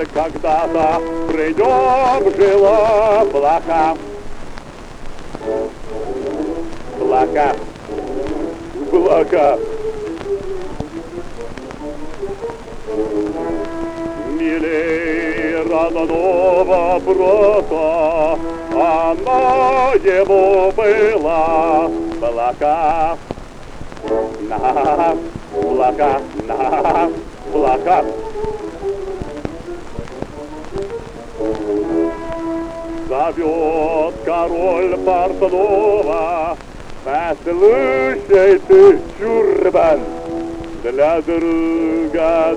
жаль, когда-то при нем жила блака. Блака. Блака. Милей родного брата она ему была. Блака. На, блака, на, блака. Зовет король портного: послушай ты, чурбан, для друга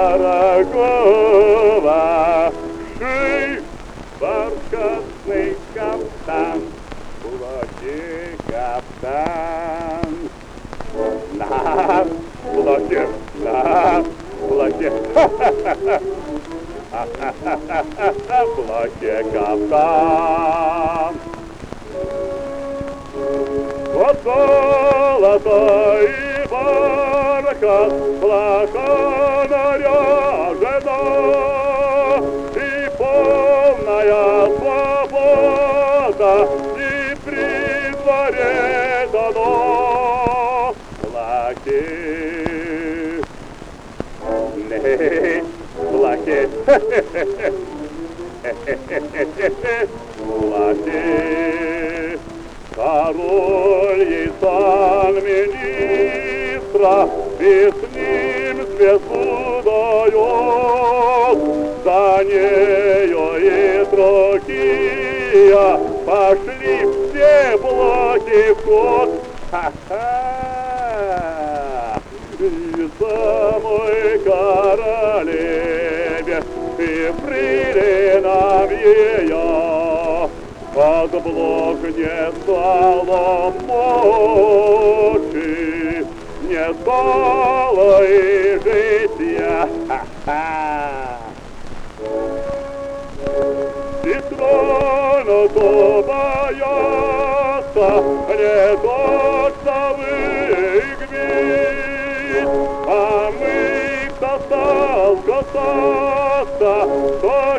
дорогого шей бархатный кафтан, плохий кафтан. На плохих, на плохих, плохих кафтан. Вот золото и бархат, плохо наряжена, и полная свобода, и при дворе дано. Плохи, не, плохи, плохи. Король ей сан министра, и с ним звезду дает. За нею и другие пошли все блоки в ход. Ха-ха! И самой королеве и фрейлинам ее под блок не стало мочи, не стало и житья. Ха-ха! И тронуто боятся не тот выгбит, а мы кто стал касаться,